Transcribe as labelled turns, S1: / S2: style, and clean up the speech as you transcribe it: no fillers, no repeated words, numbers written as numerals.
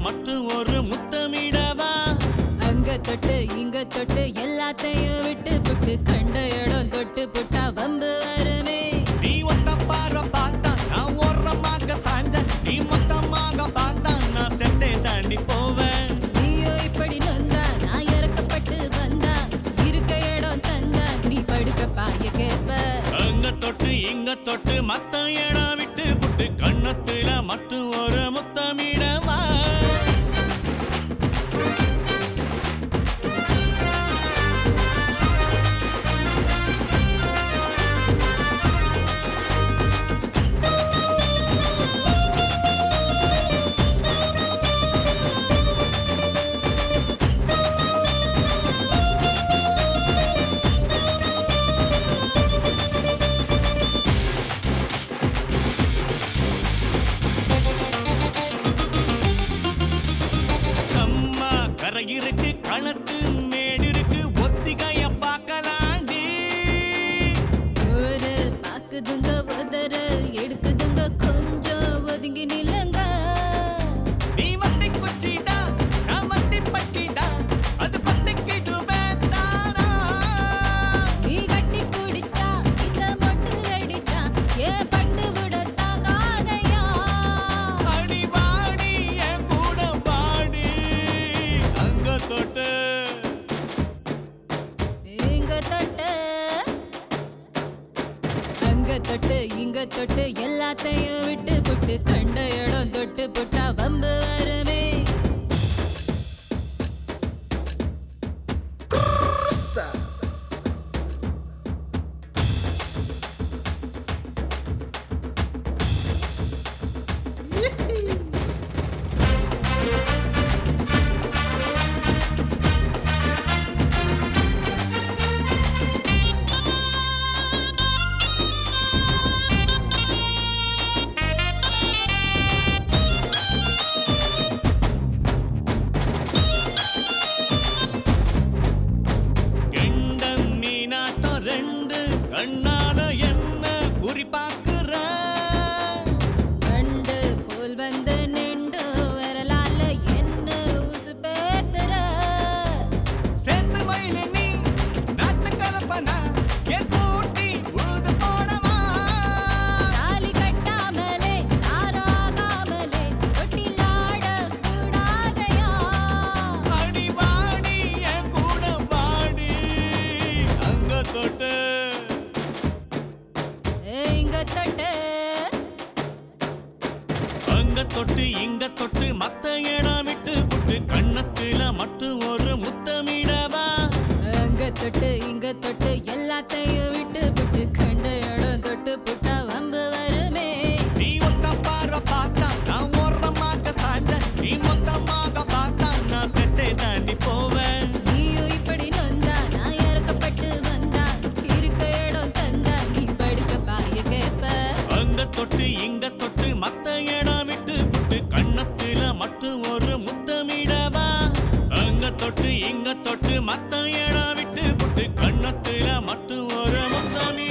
S1: மட்டும் ஒரு முத்தமிடவா
S2: அங்க தொட்டு இங்க தொட்டு எல்லாத்தையும் விட்டு புட்டு கண்ட இடம் தொட்டு புட்டா வம்பு வருமே
S1: நீ ஒத்த பார பார்த்தா நான் ஓரமாக சாஞ்ச நீ மொத்தமாக பார்த்தா நான் செத்தே தாண்டி போவேன்
S2: நீயோ இப்படி நொந்தா நான் இறக்கப்பட்டு வந்தா இருக்க இடம் தந்தா நீ படுக்க பாய கேப்ப
S1: அங்க தொட்டு இங்க தொட்டு மத்த இடம் விட்டு புட்டு கண்ணத்துல மட்டும் ஒரு முத்தமிடவா இருக்கு களத்து மேடு இருக்கு ஒத்திகைய பார்க்கலாண்டி
S2: ஒரு பாக்குதுங்க உதற எடுக்குதுங்க கொஞ்சம் ஒதுங்கி நில்லுங்க
S1: நீ வத்தி குச்சிடா நான் வத்தி பட்டிடா அது பத்திக்கிடுவே தானா
S2: நீ கட்டி பிடிச்சா இந்த மொட்டு அடிச்சா ஏ பட்டு விட தாங்காதையா
S1: அடி வாடி என் கூட வாடி அங்க தொட்டு
S2: இங்க தொட்டு அங்க தொட்டு இங்க தொட்டு எல்லாத்தையும் விட்டு புட்டு கண்ட இடம் தொட்டு புட்டா வம்பு வருமே
S1: கண்ணால என்ன குறி பார்க்கிற
S2: கண்டு போல் வந்து நின்று வரலால என்ன உசு பேத்துற
S1: சேர்த்து வயல நீ நாட்டு கலப்பனா என் கூட்டி உழுது போனவா
S2: தாலி கட்டாமலே தாராகாமலே தொட்டிலாட கூடாதையா
S1: அடி வாடி என் கூட வாடி அங்க தொட்டு
S2: இங்க தொட்டு
S1: அங்க தொட்டு இங்க தொட்டு மத்த இடம் விட்டு புட்டு கண்ணத்துல மட்டும் ஒரு முத்தமிடவா
S2: அங்க தொட்டு இங்க தொட்டு எல்லாத்தையும் விட்டு புட்டு கண்ட இடம் தொட்டு புட்டா வம்பு வருமே
S1: நீ ஒத்த பார பார்த்தா நான் ஓரமாக சாஞ்ச நீ மொத்தமாக பார்த்தா நான் செத்தே தாண்டி போவேன்
S2: நீயோ இப்படி நொந்தா நான் இறக்கப்பட்டு வந்தா இருக்க இடம் தந்தா நீ படுக்க பாய கேப்ப
S1: அங்க தொட்டு இங்க தொட்டு மத்த இடம் விட்டு புட்டு கண்ணத்துல மட்டும் ஒரு முத்தமிடவா அங்க தொட்டு இங்க தொட்டு மத்த இடம் விட்டு புட்டு கண்ணத்துல மட்டும் ஒரு முத்தமிட